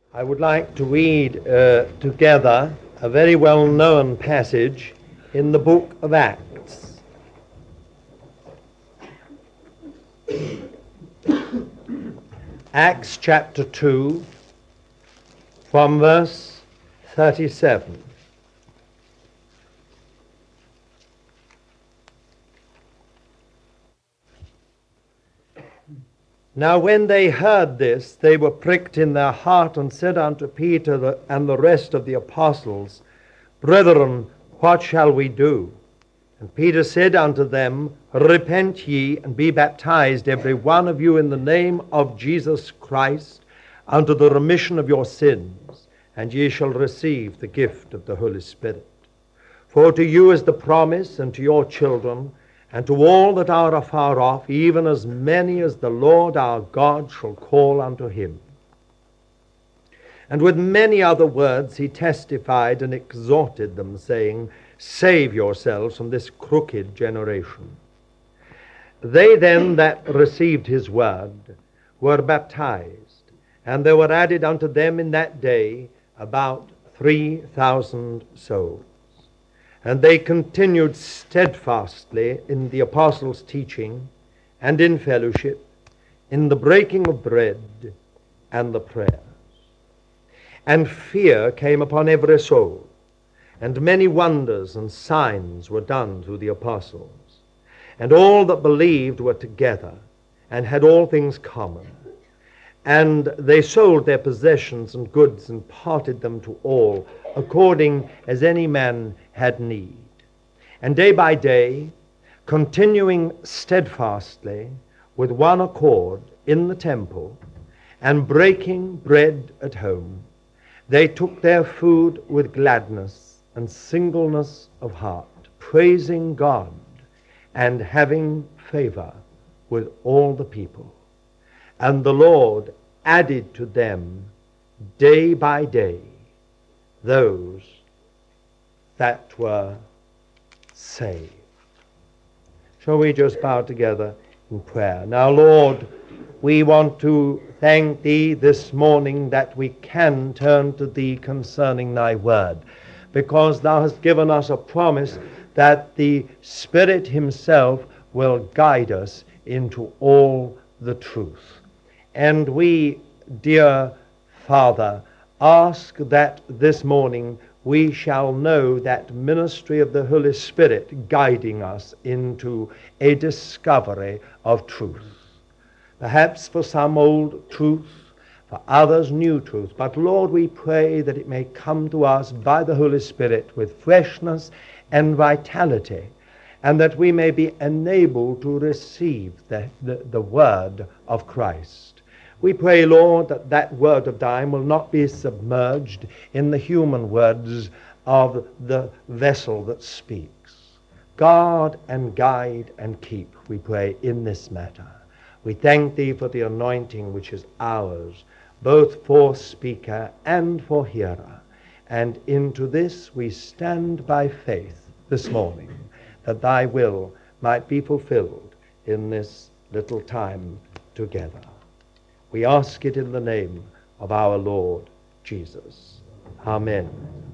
I would like to read together a very well-known passage in the book of Acts. Acts chapter 2, from verse 37. Now when they heard this, they were pricked in their heart, and said unto Peter and the rest of the apostles, Brethren, what shall we do? And Peter said unto them, Repent ye, and be baptized every one of you in the name of Jesus Christ, unto the remission of your sins, and ye shall receive the gift of the Holy Spirit. For to you is the promise, and to your children, and to all that are afar off, even as many as the Lord our God shall call unto him. And with many other words he testified and exhorted them, saying, Save yourselves from this crooked generation. They then that received his word were baptized, and there were added unto them in that day about 3,000 souls. And they continued steadfastly in the apostles' teaching, and in fellowship, in the breaking of bread, and the prayers. And fear came upon every soul, and many wonders and signs were done through the apostles. And all that believed were together, and had all things common. And they sold their possessions and goods, and parted them to all, according as any man had need. And day by day, continuing steadfastly with one accord in the temple, and breaking bread at home, they took their food with gladness and singleness of heart, praising God, and having favor with all the people. And the Lord added to them day by day those that were saved. Shall we just bow together in prayer? Now, Lord, we want to thank Thee this morning that we can turn to Thee concerning Thy word, because Thou hast given us a promise that the Spirit Himself will guide us into all the truth. And we, dear Father, ask that this morning we shall know that ministry of the Holy Spirit guiding us into a discovery of truth. Perhaps for some old truth, for others new truth. But Lord, we pray that it may come to us by the Holy Spirit with freshness and vitality, and that we may be enabled to receive the word of Christ. We pray, Lord, that that word of thine will not be submerged in the human words of the vessel that speaks. Guard and guide and keep, we pray, in this matter. We thank Thee for the anointing which is ours, both for speaker and for hearer. And into this we stand by faith this morning, that Thy will might be fulfilled in this little time together. We ask it in the name of our Lord Jesus. Amen.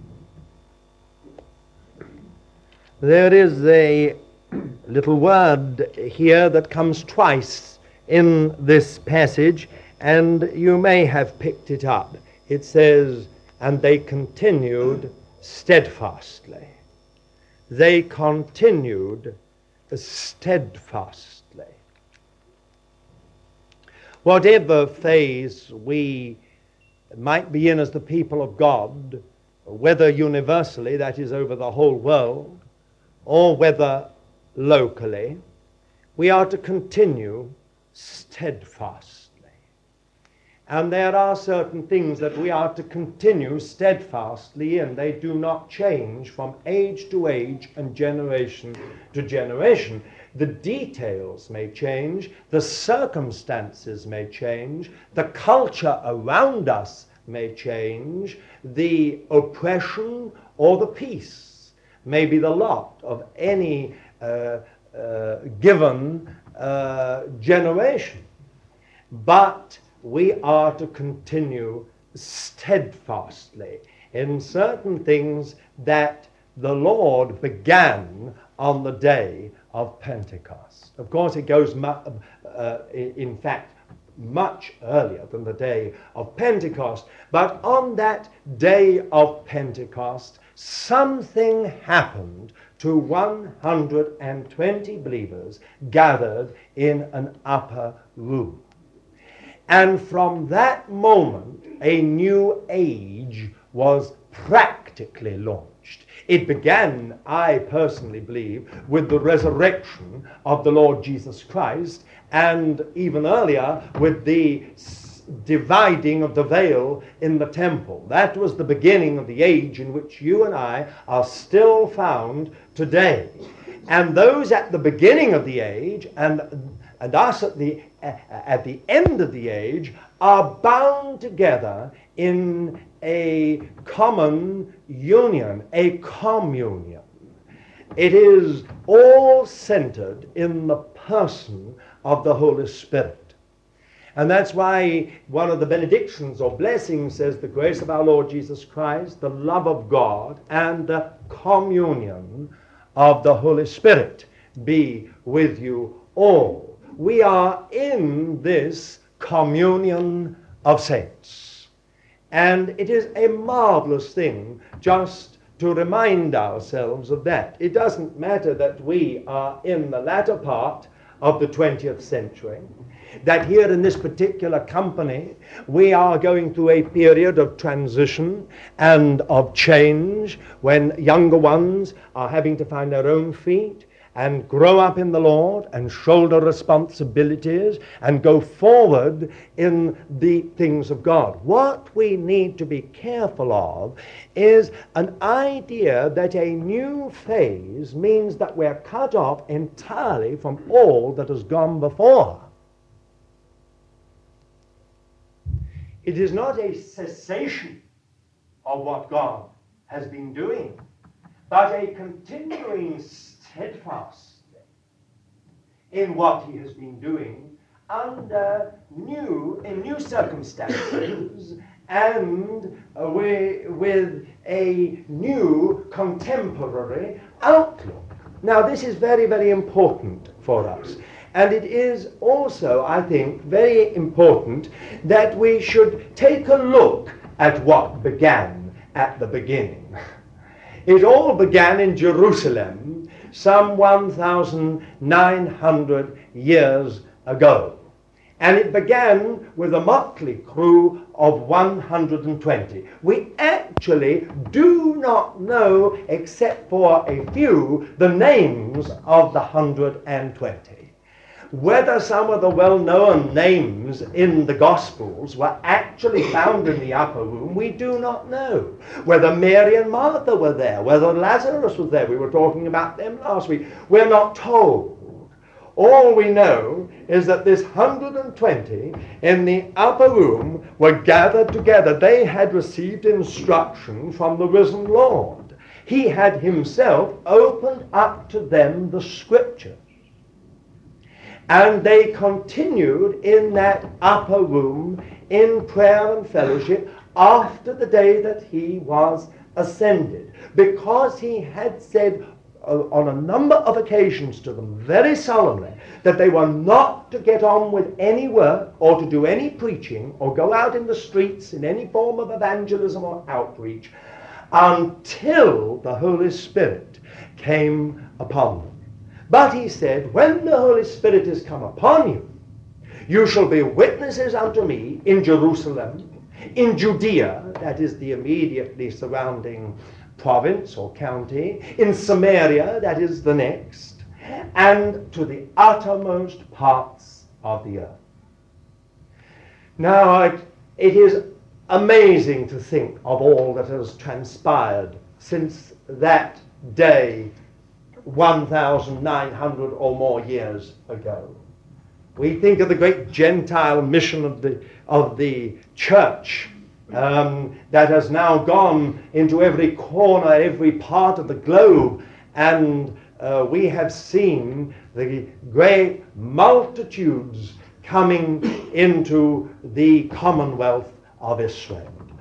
There is a little word here that comes twice in this passage, and you may have picked it up. It says, and they continued steadfastly. They continued steadfastly. Whatever phase we might be in as the people of God, whether universally, that is over the whole world, or whether locally, we are to continue steadfastly. And there are certain things that we are to continue steadfastly in. They do not change from age to age and generation to generation. The details may change, the circumstances may change, the culture around us may change, the oppression or the peace may be the lot of any given generation. But we are to continue steadfastly in certain things that the Lord began on the day of Pentecost. Of course, it goes, in fact, much earlier than the day of Pentecost. But on that day of Pentecost, something happened to 120 believers gathered in an upper room. And from that moment, a new age was practically launched. It began, I personally believe, with the resurrection of the Lord Jesus Christ, and even earlier with the dividing of the veil in the temple. That was the beginning of the age in which you and I are still found today. And those at the beginning of the age and us at the end of the age are bound together in a common union, a communion. It is all centered in the person of the Holy Spirit. And that's why one of the benedictions or blessings says, the grace of our Lord Jesus Christ, the love of God, and the communion of the Holy Spirit be with you all. We are in this communion of saints. And it is a marvelous thing just to remind ourselves of that. It doesn't matter that we are in the latter part of the 20th century, that here in this particular company we are going through a period of transition and of change when younger ones are having to find their own feet and grow up in the Lord and shoulder responsibilities and go forward in the things of God. What we need to be careful of is an idea that a new phase means that we're cut off entirely from all that has gone before. It is not a cessation of what God has been doing, but a continuing steadfastly in what he has been doing under new circumstances and with a new contemporary outlook. Now, this is very, very important for us. And it is also, I think, very important that we should take a look at what began at the beginning. It all began in Jerusalem some 1,900 years ago. And it began with a motley crew of 120. We actually do not know, except for a few, the names of the 120. Whether some of the well-known names in the Gospels were actually found in the upper room, we do not know. Whether Mary and Martha were there, whether Lazarus was there, we were talking about them last week, we're not told. All we know is that this 120 in the upper room were gathered together. They had received instruction from the risen Lord. He had himself opened up to them the Scriptures. And they continued in that upper room in prayer and fellowship after the day that he was ascended, because he had said on a number of occasions to them very solemnly that they were not to get on with any work or to do any preaching or go out in the streets in any form of evangelism or outreach until the Holy Spirit came upon them. But he said, when the Holy Spirit is come upon you, you shall be witnesses unto me in Jerusalem, in Judea, that is the immediately surrounding province or county, in Samaria, that is the next, and to the uttermost parts of the earth. Now, it is amazing to think of all that has transpired since that day 1,900 or more years ago. We think of the great Gentile mission of the church that has now gone into every corner, every part of the globe, and we have seen the great multitudes coming into the commonwealth of Israel.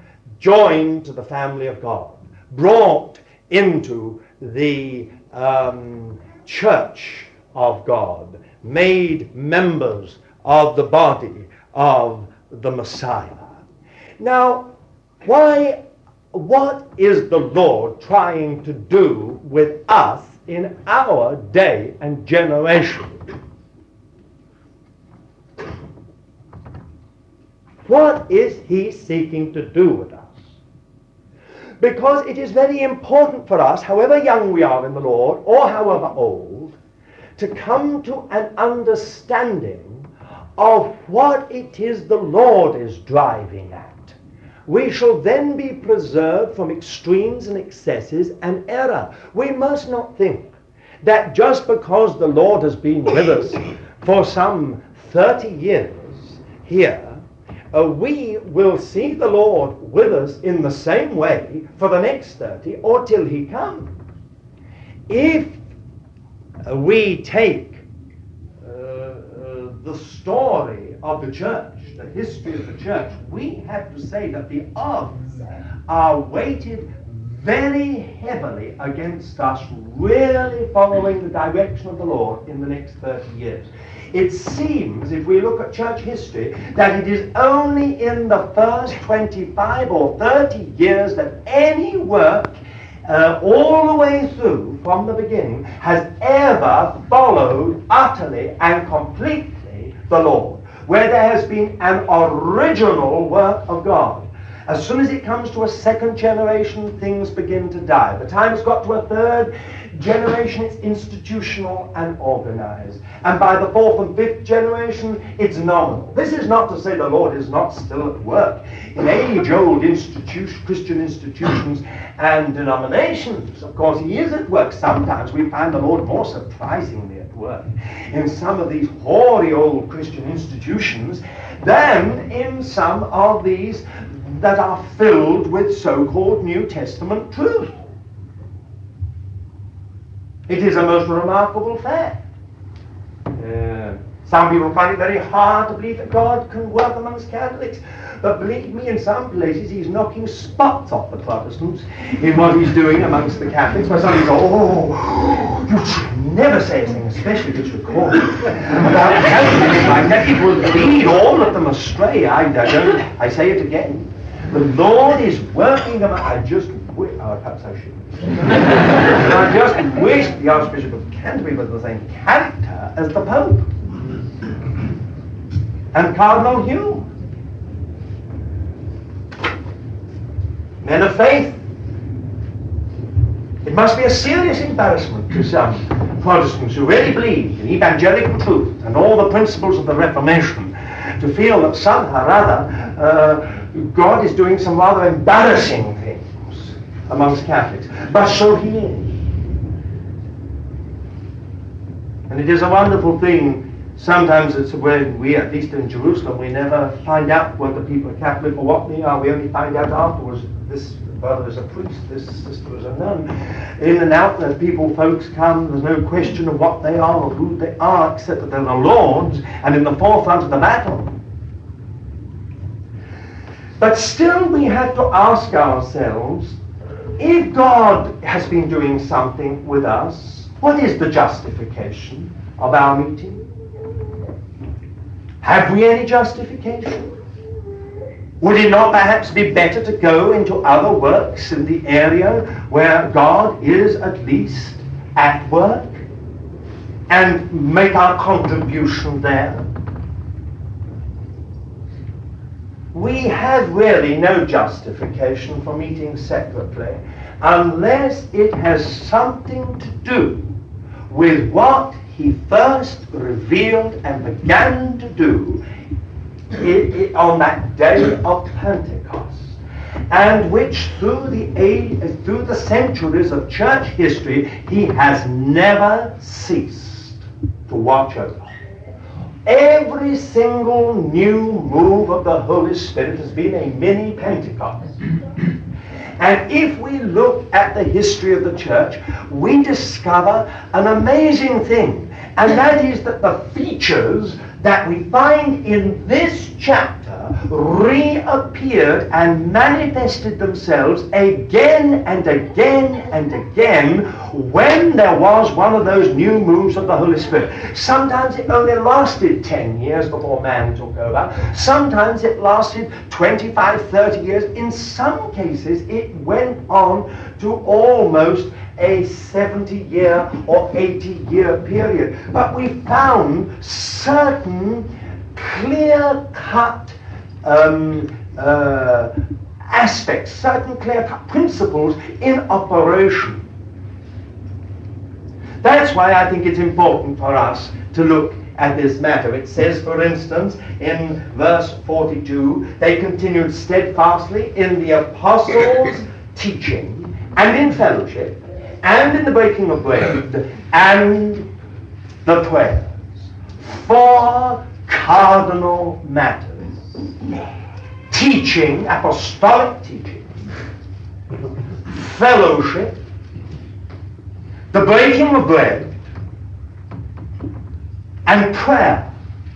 joined to the family of God, brought into the church of God, made members of the body of the Messiah. Now, what is the Lord trying to do with us in our day and generation? What is he seeking to do with us? Because it is very important for us, however young we are in the Lord, or however old, to come to an understanding of what it is the Lord is driving at. We shall then be preserved from extremes and excesses and error. We must not think that just because the Lord has been with us for some 30 years here, we will see the Lord with us in the same way for the next 30 or till he comes. If we take the story of the church, the history of the church, we have to say that the odds are weighted very heavily against us really following the direction of the Lord in the next 30 years. It seems, if we look at church history, that it is only in the first 25 or 30 years that any work all the way through from the beginning has ever followed utterly and completely the Lord, where there has been an original work of God. As soon as it comes to a second generation, things begin to die. By the time it's got to a third generation, it's institutional and organized. And by the fourth and fifth generation, it's nominal. This is not to say the Lord is not still at work in age-old Christian institutions and denominations. Of course, he is at work. Sometimes we find the Lord more surprisingly at work in some of these hoary old Christian institutions than in some of these that are filled with so-called New Testament truth. It is a most remarkable fact. Some people find it very hard to believe that God can work amongst Catholics. But believe me, in some places he's knocking spots off the Protestants in what he's doing amongst the Catholics. But some people go, oh, you should never say anything, especially if it's recorded, about Catholics like that. It will lead all of them astray. I say it again. The Lord is working among... perhaps I shouldn't. I just wish the Archbishop of Canterbury was the same character as the Pope and Cardinal Hugh. Men of faith. It must be a serious embarrassment to some Protestants who really believe in evangelical truth and all the principles of the Reformation to feel that somehow or other God is doing some rather embarrassing things amongst Catholics. But so he is. And it is a wonderful thing. Sometimes it's when we, at least in Jerusalem, we never find out whether people are Catholic or what they are. We only find out afterwards. This brother is a priest, this sister is a nun. In and out, as folks come, there's no question of what they are or who they are, except that they're the Lord's and in the forefront of the battle. But still we have to ask ourselves, if God has been doing something with us, what is the justification of our meeting? Have we any justification? Would it not perhaps be better to go into other works in the area where God is at least at work and make our contribution there? We have really no justification for meeting separately unless it has something to do with what he first revealed and began to do on that day of Pentecost, and which through the centuries of church history he has never ceased to watch over. Every single new move of the Holy Spirit has been a mini Pentecost. And if we look at the history of the church, we discover an amazing thing. And that is that the features that we find in this chapter Peter reappeared and manifested themselves again and again and again when there was one of those new moves of the Holy Spirit. Sometimes it only lasted 10 years before man took over. Sometimes it lasted 25, 30 years. In some cases, it went on to almost a 70-year or 80-year period. But we found certain clear-cut aspects, certain clear-cut principles in operation. That's why I think it's important for us to look at this matter. It says, for instance, in verse 42, they continued steadfastly in the apostles' teaching and in fellowship and in the breaking of bread and the prayers. 4 cardinal matters. Teaching, apostolic teaching, fellowship, the breaking of bread, and prayer.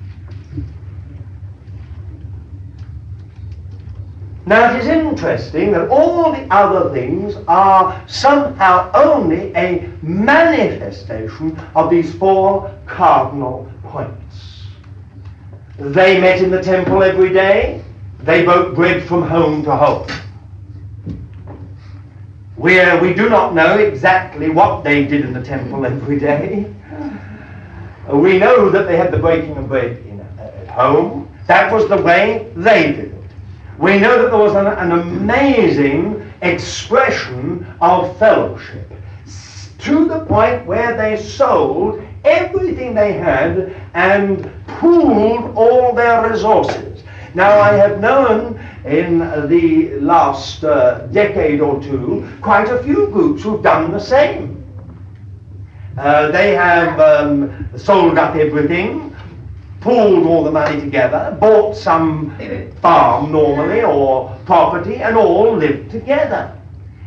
Now it is interesting that all the other things are somehow only a manifestation of these 4 cardinal points. They met in the temple every day. They broke bread from home to home. We do not know exactly what they did in the temple every day. We know that they had the breaking of bread at home. That was the way they did it. We know that there was an amazing expression of fellowship to the point where they sold everything they had and pooled all their resources. Now, I have known in the last decade or two quite a few groups who've done the same. They have sold up everything, pooled all the money together, bought some farm normally or property, and all lived together.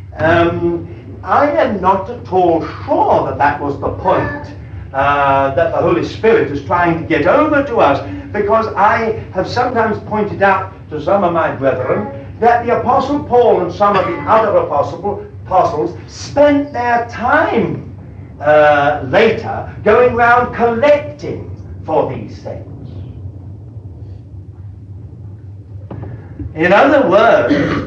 I am not at all sure that that was the point that the Holy Spirit is trying to get over to us, because I have sometimes pointed out to some of my brethren that the Apostle Paul and some of the other apostles spent their time later going around collecting for these things. In other words,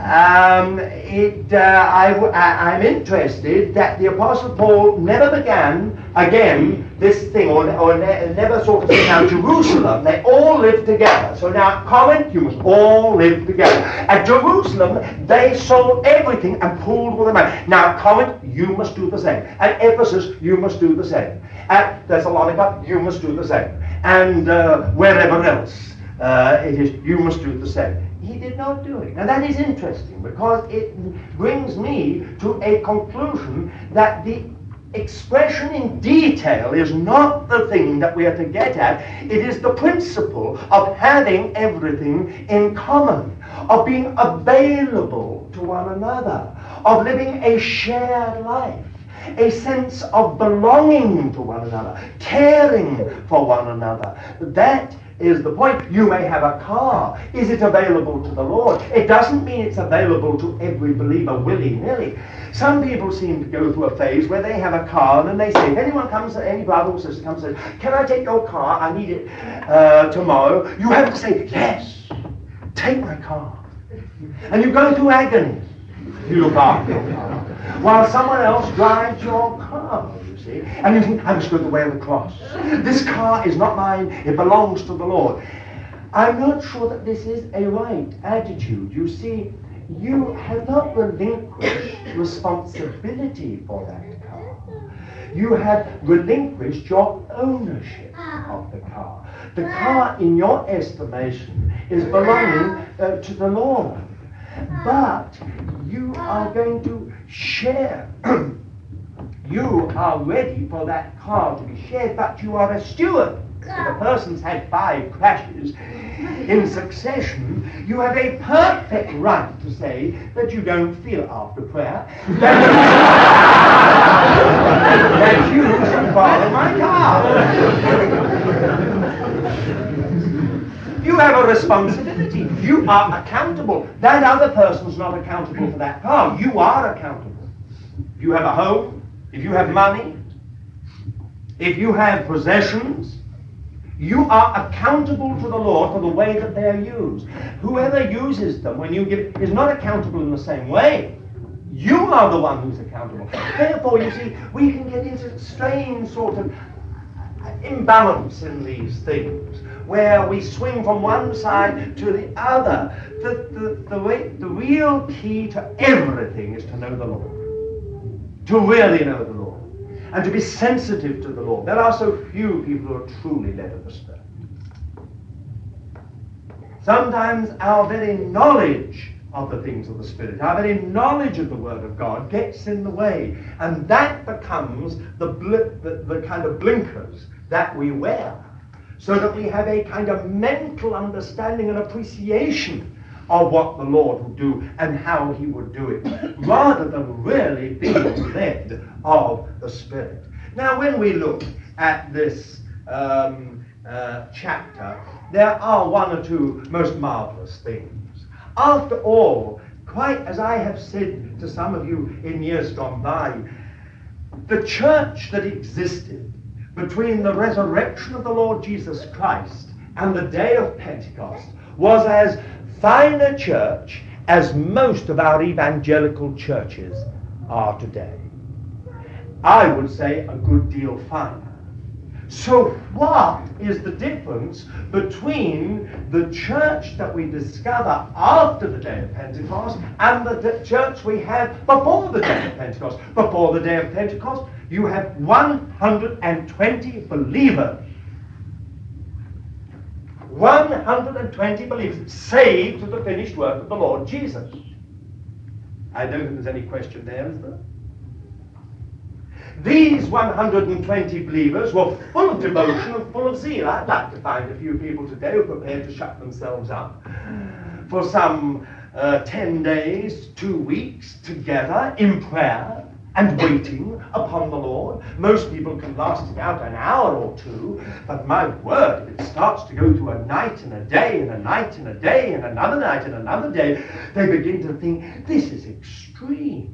I'm interested that the Apostle Paul never began again this thing, or never sort of said, now Jerusalem, they all lived together. So now at Corinth, you must all live together. At Jerusalem, they sold everything and pooled all the money. Now at Corinth, you must do the same. At Ephesus, you must do the same. At Thessalonica, you must do the same. And wherever else it is, you must do the same. He did not do it. Now that is interesting, because it brings me to a conclusion that the expression in detail is not the thing that we are to get at. It is the principle of having everything in common, of being available to one another, of living a shared life, a sense of belonging to one another, caring for one another. That is the point. You may have a car. Is it available to the Lord? It doesn't mean it's available to every believer willy-nilly. Some people seem to go through a phase where they have a car and then they say, if anyone comes, any brother or sister comes and says, can I take your car? I need it tomorrow. You have to say, yes, take my car. And you go through agony. You look after your car, while someone else drives your car, you see. And you think, I must go the way of the cross. This car is not mine, it belongs to the Lord. I'm not sure that this is a right attitude. You see, you have not relinquished responsibility for that car. You have relinquished your ownership of the car. The car, in your estimation, is belonging to the Lord. But you are going to share. You are ready for that car to be shared, but you are a steward. If a person's had 5 crashes in succession, you have a perfect right to say that you don't feel after prayer, that you should borrow my car. You You have a responsibility. You are accountable. That other person's not accountable for that car. You are accountable. If you have a home, if you have money, if you have possessions, you are accountable to the Lord for the way that they are used. Whoever uses them when you give is not accountable in the same way. You are the one who's accountable. Therefore, you see, we can get into strange sort of imbalance in these things, where we swing from one side to the other. The real key to everything is to know the Lord, to really know the Lord, and to be sensitive to the Lord. There are so few people who are truly led of the Spirit. Sometimes our very knowledge of the things of the Spirit, our very knowledge of the Word of God gets in the way, and that becomes the kind of blinkers that we wear, so that we have a kind of mental understanding and appreciation of what the Lord would do and how he would do it, rather than really being led of the Spirit. Now, when we look at this chapter, there are one or two most marvelous things. After all, quite as I have said to some of you in years gone by, the church that existed between the resurrection of the Lord Jesus Christ and the day of Pentecost was as fine a church as most of our evangelical churches are today. I would say a good deal finer. So what is the difference between the church that we discover after the day of Pentecost and the church we have before the day of Pentecost? Before the day of Pentecost, you have 120 believers. 120 believers saved to the finished work of the Lord Jesus. I don't think there's any question there, is there? These 120 believers were full of devotion and full of zeal. I'd like to find a few people today who are prepared to shut themselves up for some 10 days, 2 weeks together in prayer and waiting upon the Lord. Most people can last about an hour or two, but my word, if it starts to go to a night and a day and a night and a day and another night and another day, they begin to think, this is extreme.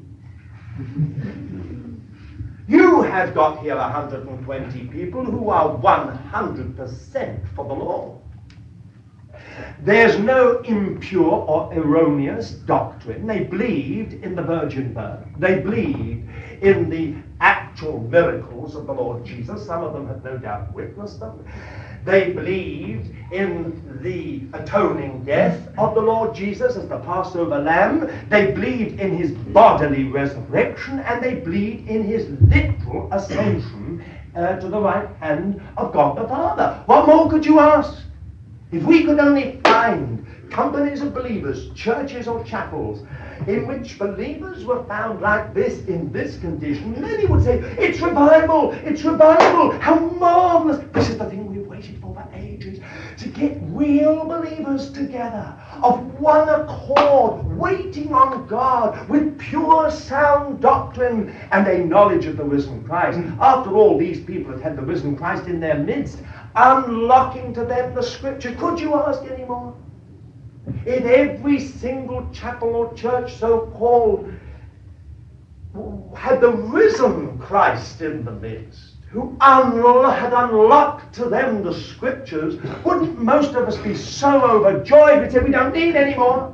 You have got here 120 people who are 100% for the Lord. There's no impure or erroneous doctrine. They believed in the virgin birth. They believed in the actual miracles of the Lord Jesus. Some of them have no doubt witnessed them. They believed in the atoning death of the Lord Jesus as the Passover lamb. They believed in his bodily resurrection, and they believed in his literal ascension to the right hand of God the Father. What more could you ask? If we could only find companies of believers, churches or chapels, in which believers were found like this, in this condition, many would say, it's revival, how marvelous. This is the thing we've waited for ages, to get real believers together, of one accord, waiting on God, with pure sound doctrine and a knowledge of the risen Christ. After all, these people had the risen Christ in their midst, unlocking to them the Scripture. Could you ask any more? If every single chapel or church so-called had the risen Christ in the midst, who had unlocked to them the Scriptures, wouldn't most of us be so overjoyed we'd say, we don't need any more?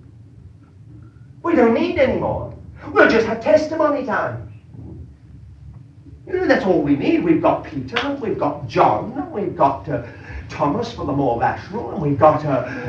We don't need any more. We'll just have testimony time. You know, that's all we need. We've got Peter, we've got John, we've got Thomas for the more rational, and we've got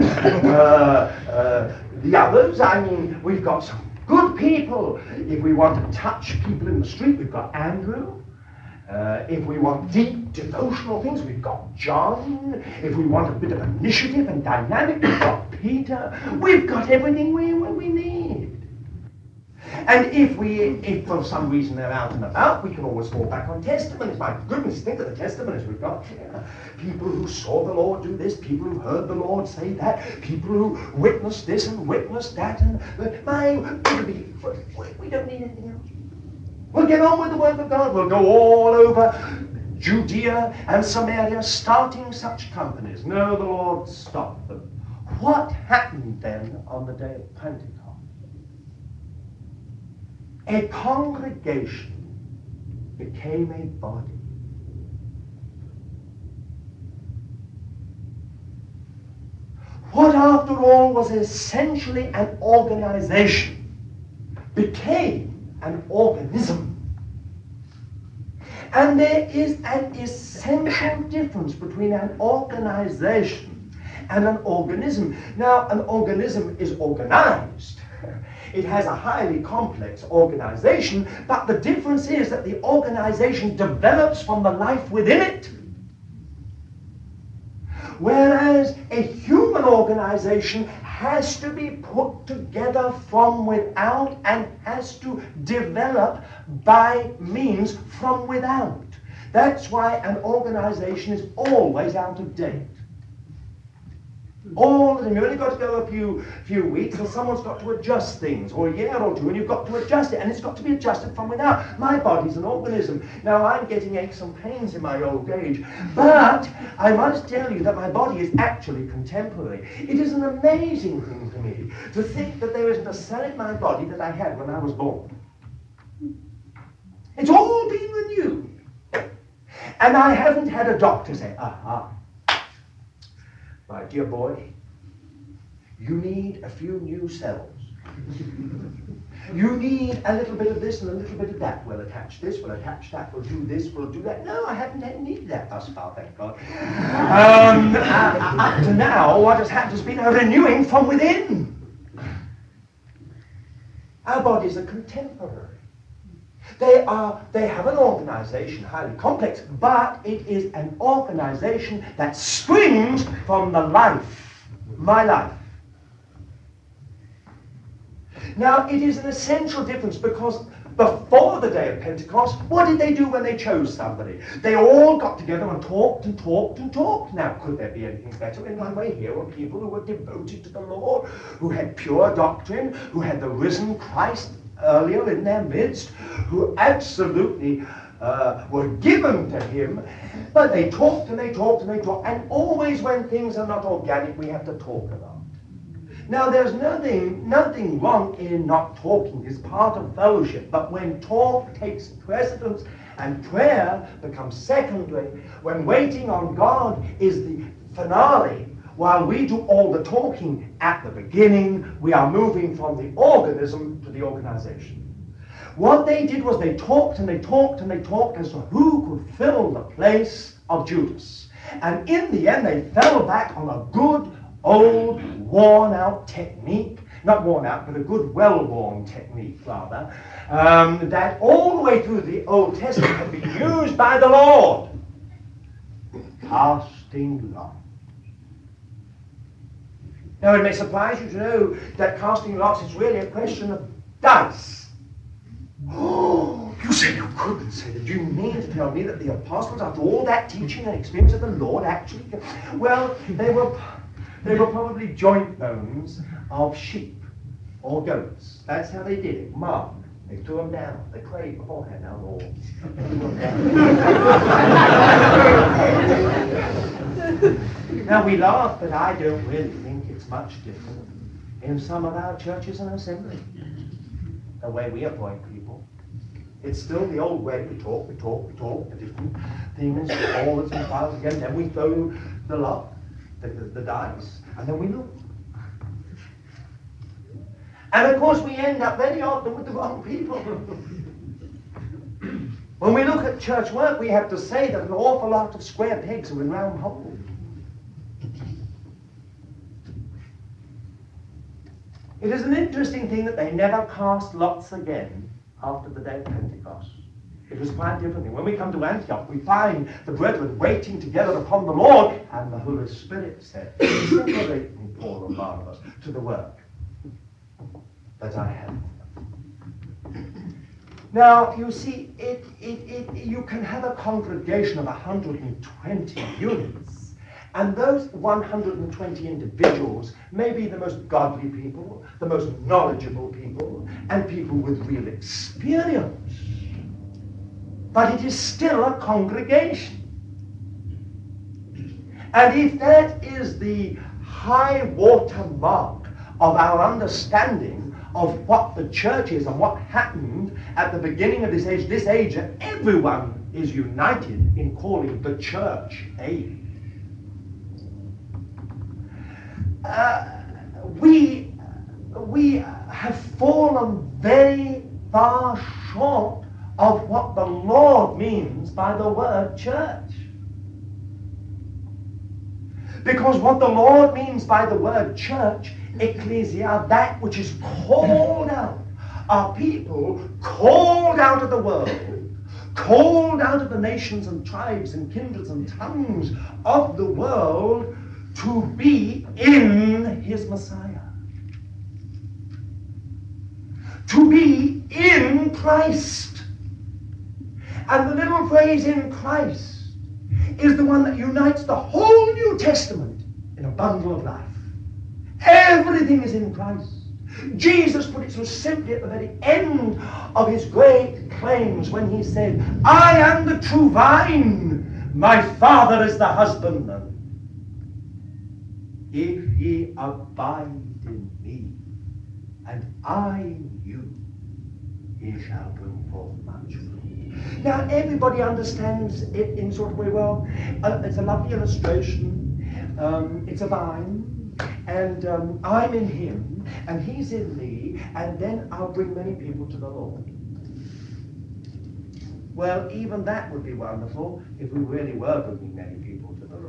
the others. I mean, we've got some good people. If we want to touch people in the street, we've got Andrew. If we want deep devotional things, we've got John. If we want a bit of initiative and dynamic, we've got Peter. We've got everything we need. And if for some reason they're out and about, we can always fall back on testimonies. My goodness, think of the testimonies we've got here. People who saw the Lord do this, people who heard the Lord say that, people who witnessed this and witnessed that. And we don't need anything else. We'll get on with the Word of God. We'll go all over Judea and Samaria, starting such companies. No, the Lord stopped them. What happened then on the day of Pentecost? A congregation became a body. What, after all, was essentially an organization became an organism. And there is an essential difference between an organization and an organism. Now, an organism is organized. It has a highly complex organization, but the difference is that the organization develops from the life within it. Whereas a human organization has to be put together from without and has to develop by means from without. That's why an organization is always out of date. All the time. You've only got to go a few weeks and someone's got to adjust things, or a year or two, and you've got to adjust it, and it's got to be adjusted from without. My body's an organism. Now, I'm getting aches and pains in my old age, but I must tell you that my body is actually contemporary. It is an amazing thing to me to think that there isn't a cell in my body that I had when I was born. It's all been renewed. And I haven't had a doctor say, aha, my dear boy, you need a few new cells. You need a little bit of this and a little bit of that. We'll attach this, we'll attach that, we'll do this, we'll do that. No, I haven't needed that thus far, thank God. Up to now, what has happened has been a renewing from within. Our bodies are contemporary. They have an organization, highly complex, but it is an organization that springs from the life, my life. Now, it is an essential difference because before the day of Pentecost, what did they do when they chose somebody? They all got together and talked and talked and talked. Now, could there be anything better? In one way, here were people who were devoted to the Lord, who had pure doctrine, who had the risen Christ earlier in their midst, who absolutely were given to him, but they talked and they talked and they talked, and always when things are not organic, we have to talk about it. Now, there's nothing wrong in not talking. It's part of fellowship, but when talk takes precedence and prayer becomes secondary, when waiting on God is the finale, while we do all the talking at the beginning, we are moving from the organism to the organization. What they did was they talked and they talked and they talked as to who could fill the place of Judas. And in the end, they fell back on a good, old, worn-out technique. Not worn out, but a good, well-worn technique, rather. That all the way through the Old Testament had been used by the Lord. Casting lots. Now, it may surprise you to know that casting lots is really a question of dice. Oh, you say you couldn't say that. You mean to tell me that the apostles, after all that teaching and experience of the Lord, actually... Well, they were probably joint bones of sheep or goats. That's how they did it. Mark. They threw them down. They prayed beforehand. Now, Lord. Now, we laugh, but I don't really think it's much different in some of our churches and assemblies. The way we appoint people. It's still the old way. We talk, the different things, all that's been filed together. Then we throw the lot, the dice, and then we look. And of course, we end up very often with the wrong people. When we look at church work, we have to say that an awful lot of square pegs are in round holes. It is an interesting thing that they never cast lots again after the day of Pentecost. It was quite different. When we come to Antioch, we find the brethren waiting together upon the Lord, and the Holy Spirit said, "Separate me, Paul and Barnabas, to the work that I have." Now, you see, you can have a congregation of 120 units, and those 120 individuals may be the most godly people, the most knowledgeable people, and people with real experience. but it is still a congregation. And if that is the high water mark of our understanding of what the church is and what happened at the beginning of this age that everyone is united in calling the church age. We have fallen very far short of what the Lord means by the word church. Because what the Lord means by the word church, ecclesia, that which is called out, are people called out of the world, called out of the nations and tribes and kindreds and tongues of the world to be in his Messiah. To be in Christ. And the little phrase "in Christ" is the one that unites the whole New Testament in a bundle of life. Everything is in Christ. Jesus put it so simply at the very end of his great claims when he said, "I am the true vine, my Father is the husbandman. If ye abide in me, and I in you, ye shall bring forth much fruit." Now everybody understands it in sort of way, well, it's a lovely illustration, it's a vine, and I'm in him, and he's in me, and then I'll bring many people to the Lord. Well, even that would be wonderful if we really were bringing many people to the Lord.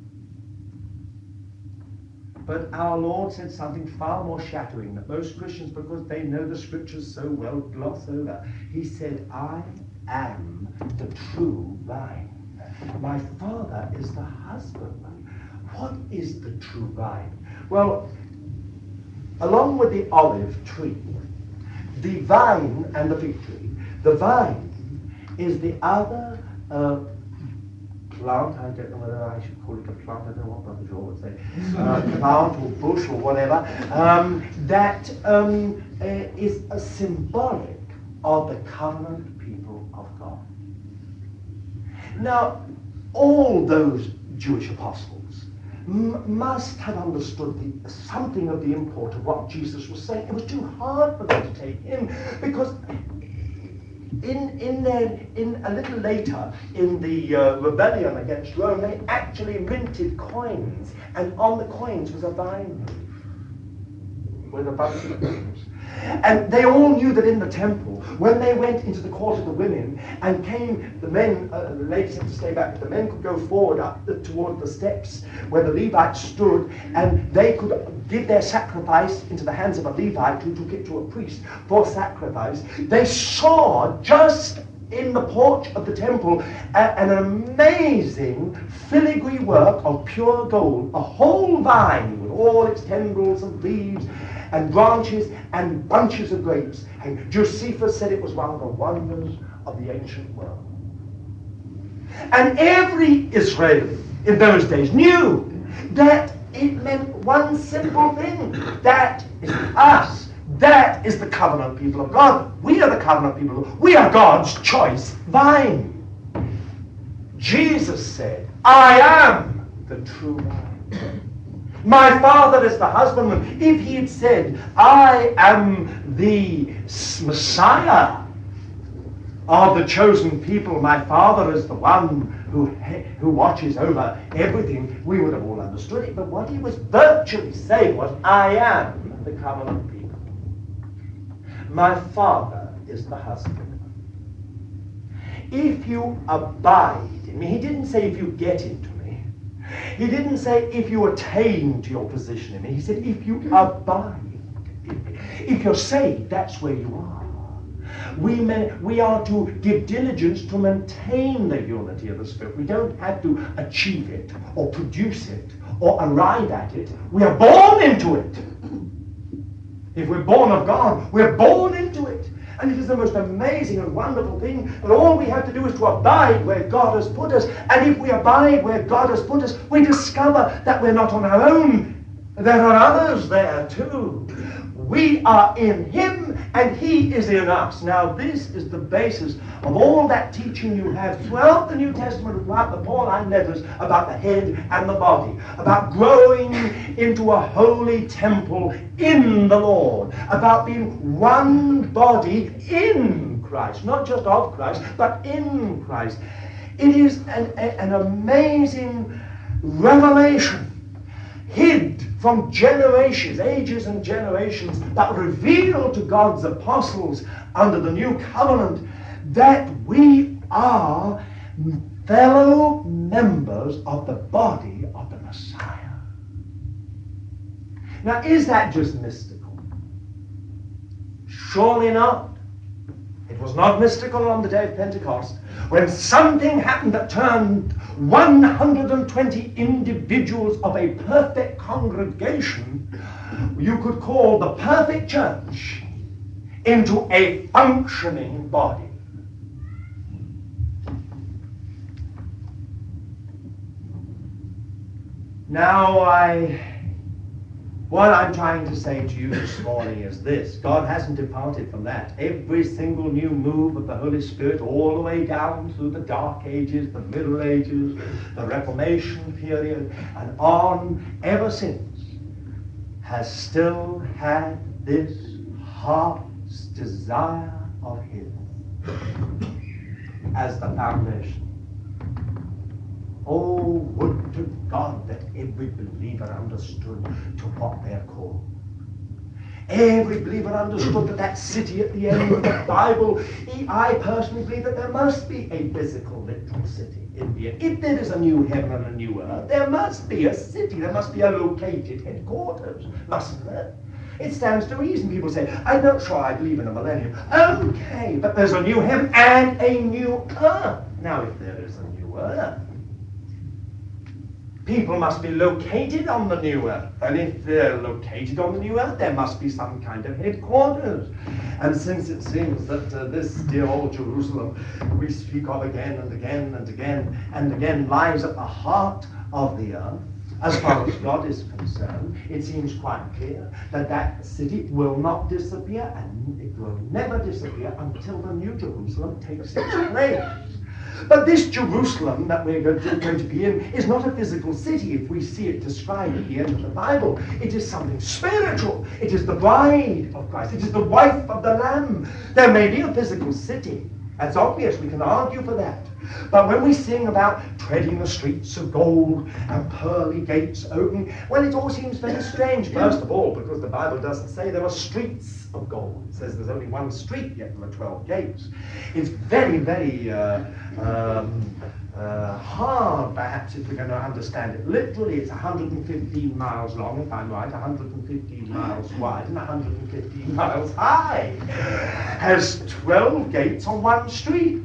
But our Lord said something far more shattering that most Christians, because they know the scriptures so well, gloss over. He said, "I am the true vine. My Father is the husbandman." What is the true vine? Well, along with the olive tree, the vine and the fig tree, the vine is the other plant. I don't know whether I should call it a plant. I don't know what Brother Shaw would say. Plant or bush or whatever. That is a symbolic of the covenant people of God. Now, all those Jewish apostles must have understood something of the import of what Jesus was saying. It was too hard for them to take in, because in a little later, in the rebellion against Rome, they actually minted coins, and on the coins was a vine leaf with a bunch of things. And they all knew that in the temple, when they went into the court of the women and came, the men, the ladies had to stay back, but the men could go forward up toward the steps where the Levites stood, and they could give their sacrifice into the hands of a Levite who took it to a priest for sacrifice. They saw just in the porch of the temple an amazing filigree work of pure gold, a whole vine with all its tendrils and leaves and branches and bunches of grapes. And Josephus said it was one of the wonders of the ancient world. And every Israeli in those days knew that it meant one simple thing. That is us. That is the covenant people of God. We are the covenant people. We are God's choice vine. Jesus said, "I am the true vine. My Father is the husbandman." If he had said, "I am the Messiah of the chosen people, my Father is the one who watches over everything," we would have all understood it. But what he was virtually saying was, "I am the covenant people. My Father is the husbandman. If you abide in me," he didn't say if you get into me. He didn't say if you attain to your position in me. He said if you abide in me. If you're saved, that's where you are. We are to give diligence to maintain the unity of the Spirit. We don't have to achieve it or produce it or arrive at it. We are born into it. If we're born of God, we're born into it. And it is the most amazing and wonderful thing that all we have to do is to abide where God has put us. And if we abide where God has put us, we discover that we're not on our own. There are others there too. We are in him and he is in us. Now this is the basis of all that teaching you have throughout the New Testament, throughout the Pauline letters, about the head and the body, about growing into a holy temple in the Lord, about being one body in Christ, not just of Christ, but in Christ. It is an amazing revelation, hid from generations, ages and generations, but revealed to God's apostles under the new covenant, that we are fellow members of the body of the Messiah. Now, is that just mystical? Surely not. It was not mystical on the day of Pentecost, when something happened that turned 120 individuals of a perfect congregation, you could call the perfect church, into a functioning body. Now, what I'm trying to say to you this morning is this: God hasn't departed from that. Every single new move of the Holy Spirit, all the way down through the Dark Ages, the Middle Ages, the Reformation period, and on ever since, has still had this heart's desire of His as the foundation. Oh, would to God that every believer understood to what they're called. Every believer understood that that city at the end of the Bible, I personally believe that there must be a physical, literal city in the end. If there is a new heaven and a new earth, there must be a city, there must be a located headquarters, mustn't there? It stands to reason. People say, I'm not sure I believe in a millennium. Okay, but there's a new heaven and a new earth. Now, if there is a new earth, people must be located on the new earth. And if they're located on the new earth, there must be some kind of headquarters. And since it seems that this dear old Jerusalem we speak of again and again and again and again lies at the heart of the earth, as far as God is concerned, it seems quite clear that that city will not disappear, and it will never disappear until the New Jerusalem takes its place. But this Jerusalem that we're going to be in is not a physical city if we see it described at the end of the Bible. It is something spiritual. It is the bride of Christ. It is the wife of the Lamb. There may be a physical city. That's obvious. We can argue for that. But when we sing about treading the streets of gold and pearly gates open, well, it all seems very strange. First of all, because the Bible doesn't say there are streets of gold. It says there's only one street, yet there are 12 gates. It's very, very hard, perhaps, if we're going to understand it. Literally, it's 115 miles long, if I'm right, 115 miles wide and 115 miles high. Has 12 gates on one street.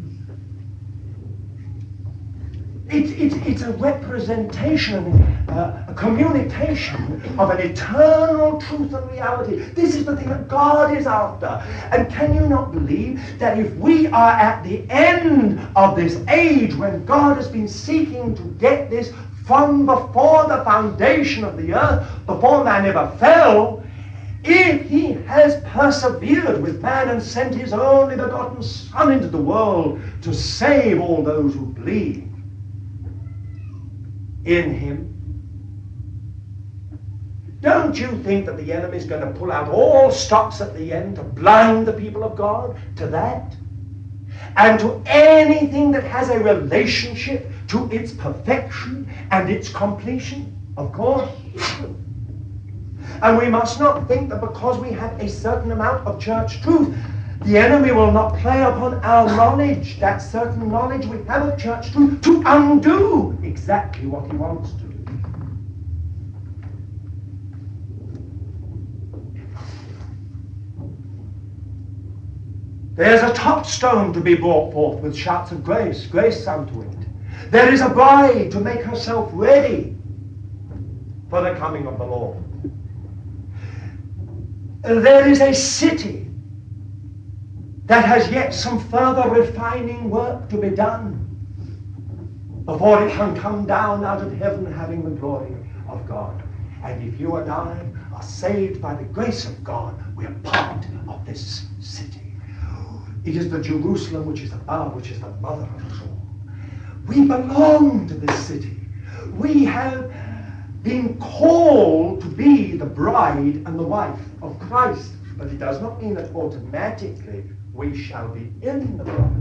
It's a representation, a communication of an eternal truth and reality. This is the thing that God is after. And can you not believe that if we are at the end of this age, when God has been seeking to get this from before the foundation of the earth, before man ever fell, if He has persevered with man and sent His only begotten Son into the world to save all those who believe in Him, don't you think that the enemy is going to pull out all stops at the end to blind the people of God to that? And to anything that has a relationship to its perfection and its completion? Of course. And we must not think that because we have a certain amount of church truth, the enemy will not play upon our knowledge, that certain knowledge we have of church truth, to undo exactly what he wants to. There's a top stone to be brought forth with shouts of grace, grace unto it. There is a bride to make herself ready for the coming of the Lord. There is a city that has yet some further refining work to be done before it can come down out of heaven having the glory of God. And if you and I are saved by the grace of God, we are part of this city. It is the Jerusalem which is above, which is the mother of us all. We belong to this city. We have been called to be the bride and the wife of Christ. But it does not mean that automatically we shall be in the bride.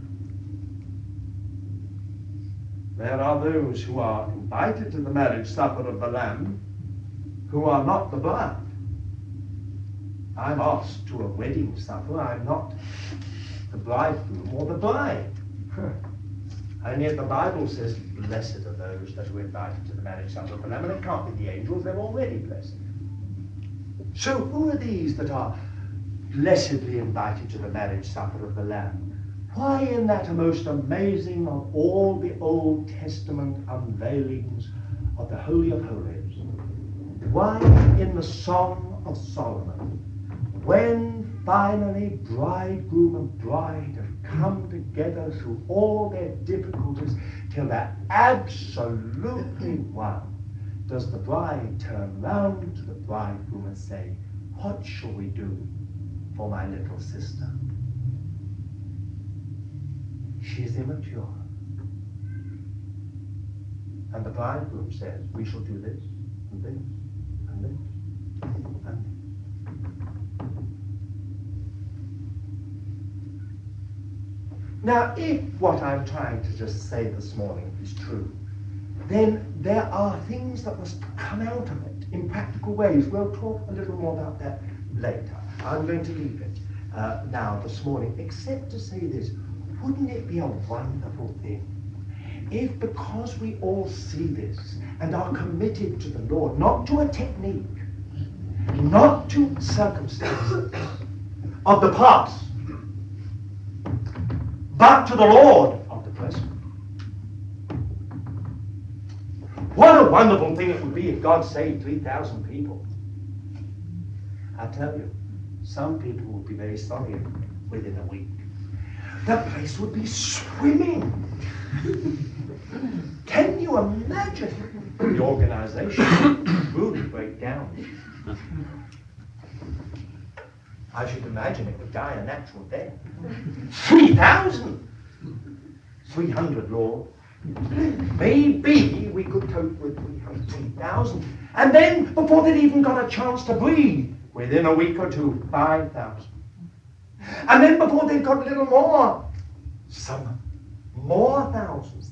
There are those who are invited to the marriage supper of the Lamb who are not the bride. I'm asked to a wedding supper. I'm not the bridegroom or the bride. And yet the Bible says, blessed are those that are invited to the marriage supper of the Lamb. And it can't be the angels, they're already blessed. So who are these that are blessedly invited to the marriage supper of the Lamb? Why, in that most amazing of all the Old Testament unveilings of the Holy of Holies, why in the Song of Solomon, when finally bridegroom and bride have come together through all their difficulties till they're absolutely one, does the bride turn round to the bridegroom and say, what shall we do for my little sister? She is immature. And the bridegroom says, we shall do this, and this, and this, and this. Now, if what I'm trying to just say this morning is true, then there are things that must come out of it in practical ways. We'll talk a little more about that later. I'm going to leave it now this morning, except to say this. Wouldn't it be a wonderful thing if, because we all see this and are committed to the Lord, not to a technique, not to circumstances of the past, but to the Lord of the present. What a wonderful thing it would be if God saved 3,000 people. I tell you, some people would be very sorry within a week. The place would be swimming. Can you imagine? The organization would really break down. I should imagine it would die a natural death. 3,000! 300, Lord. Maybe we could cope with 3,000. And then, before they'd even got a chance to breathe, within a week or two, 5,000. And then before they'd got a little more, some more thousands.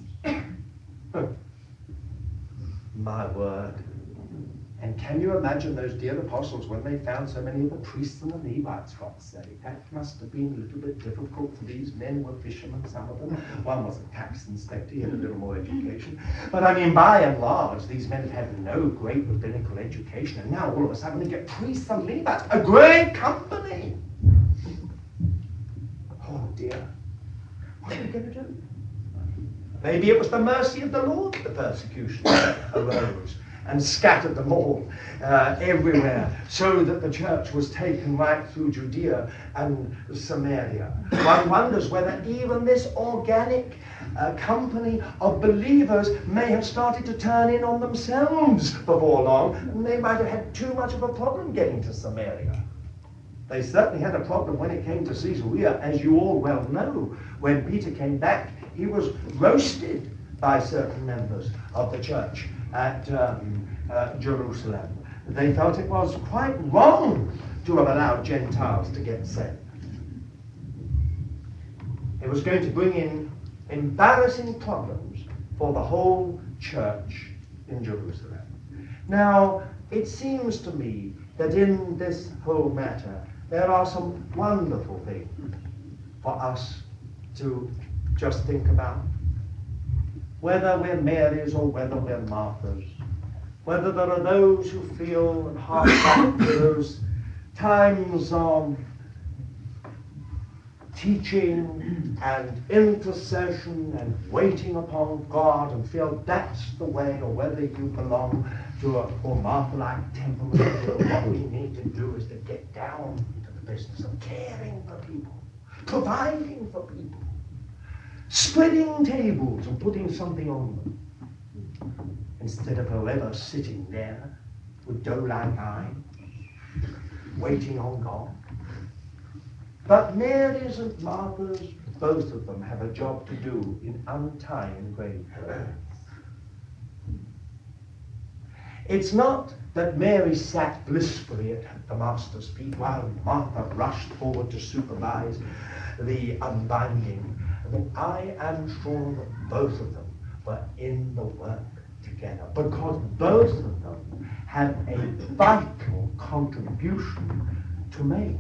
My word. And can you imagine those dear apostles when they found so many of the priests and the Levites got saved? That must have been a little bit difficult for these men. Were fishermen, some of them. One was a tax inspector, he had a little more education. But I mean, by and large, these men had had no great rabbinical education, and now all of a sudden they get priests and Levites, a great company. Oh dear, what are we going to do? Maybe it was the mercy of the Lord that the persecution arose and scattered them all everywhere, so that the church was taken right through Judea and Samaria. One wonders whether even this organic company of believers may have started to turn in on themselves before long, and they might have had too much of a problem getting to Samaria. They certainly had a problem when it came to Caesarea, as you all well know. When Peter came back, he was roasted by certain members of the church at Jerusalem. They felt it was quite wrong to have allowed Gentiles to get saved. It was going to bring in embarrassing problems for the whole church in Jerusalem. Now, it seems to me that in this whole matter, there are some wonderful things for us to just think about. Whether we're Marys or whether we're Marthas, whether there are those who feel and hark back to those times of teaching and intercession and waiting upon God and feel that's the way, or whether you belong to a more Martha-like temperament, what we need to do is to get down to the business of caring for people, providing for people, spreading tables and putting something on them, instead of whoever sitting there with doe-like eyes, waiting on God. But Mary's and Martha's, both of them have a job to do in untying grave clothes. It's not that Mary sat blissfully at the Master's feet while Martha rushed forward to supervise the unbinding. But I am sure that both of them were in the work together, because both of them have a vital contribution to make.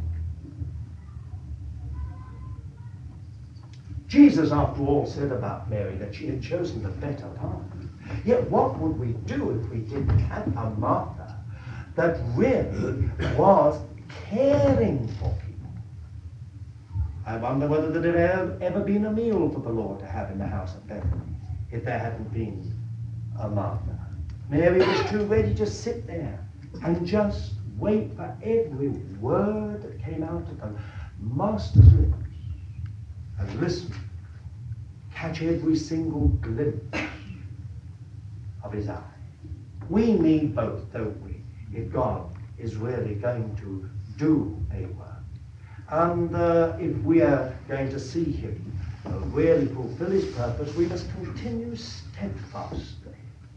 Jesus, after all, said about Mary that she had chosen the better part. Yet what would we do if we didn't have a Martha that really was caring for people? I wonder whether there had ever been a meal for the Lord to have in the house of Bethany if there hadn't been a Martha. Mary was too ready to sit there and just wait for every word that came out of the Master's lips and listen, catch every single glimpse of his eye. We need both, don't we, if God is really going to do a work. And if we are going to see him really fulfill his purpose, we must continue steadfastly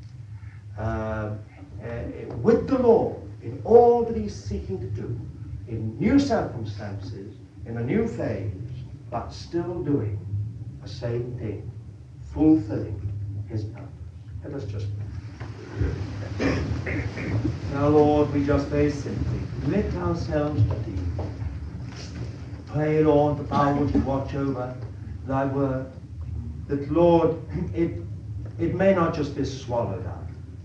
with the Lord in all that he's seeking to do, in new circumstances, in a new phase, but still doing the same thing, fulfilling his purpose. Let us just pray. Now, Lord, we just very simply commit ourselves to thee. Pray, Lord, that thou wouldst watch over thy word, that, Lord, it may not just be swallowed up,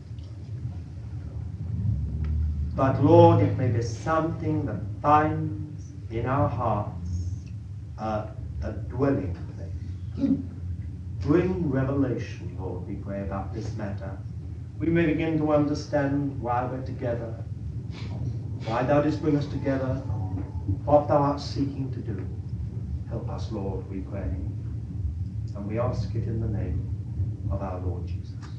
but, Lord, it may be something that finds in our hearts a dwelling place. Bring revelation, Lord, we pray, about this matter. We may begin to understand why we're together, why thou didst bring us together, what thou art seeking to do. Help us, Lord, we pray. And we ask it in the name of our Lord Jesus.